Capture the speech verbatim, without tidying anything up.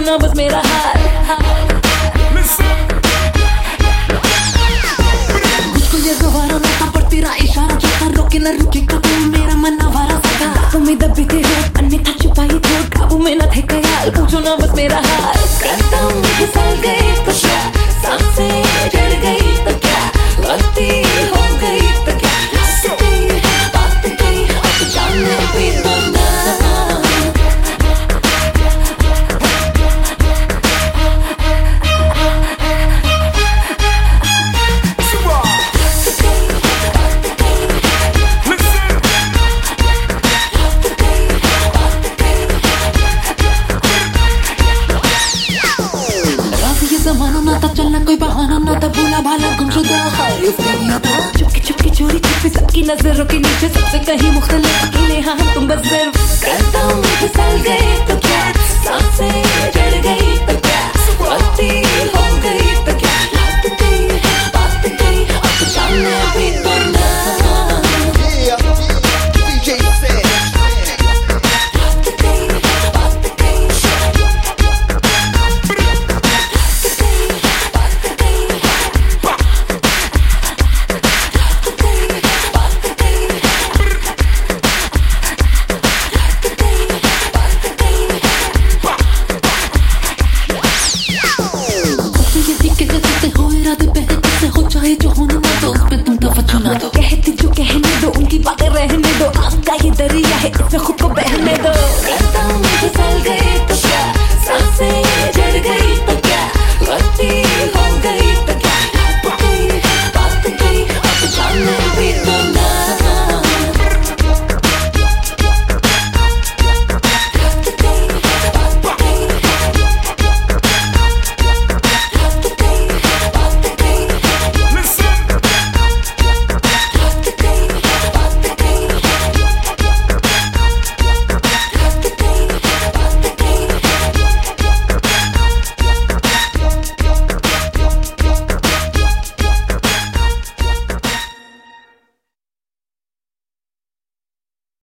ना बस मेरा हाल। मुझको ये दोबारा ना था पर तेरा इशारा जो था रोके ना रुके कभी मेरा मन आवारा सा था। बातों में दबे थे होठ अन्यथा छुपाई थे काबू में न थे ख्याल पूछो ना बस मेरा हाल। कदम फिसल गए तो क्या सांसें चढ़ गई तो क्या गलती हो गई तो क्या हंसती बात गई अब जाने भी तो ना। जमाना ना था चलना कोई बहाना ना था भूला भाला गुमशुदा चुपकी चुपकी चोरी छुपी सबकी नजरों के नीचे सबसे कहीं मुख्तलिफ अकेले हाँ तुम बस सिर्फ कदम फिसल गए तो क्या सांसें चढ़ गई तो क्या गलती हो गई तो क्या बात गई बात गई अब जाने भी तो ना। चाहे जो होने ना दो उस पे तुम तवज्जो ना दो कहती जो कहने दो उनकी बातें रहने दो आग का ये दरिया है इसमें खुद को बहने दो।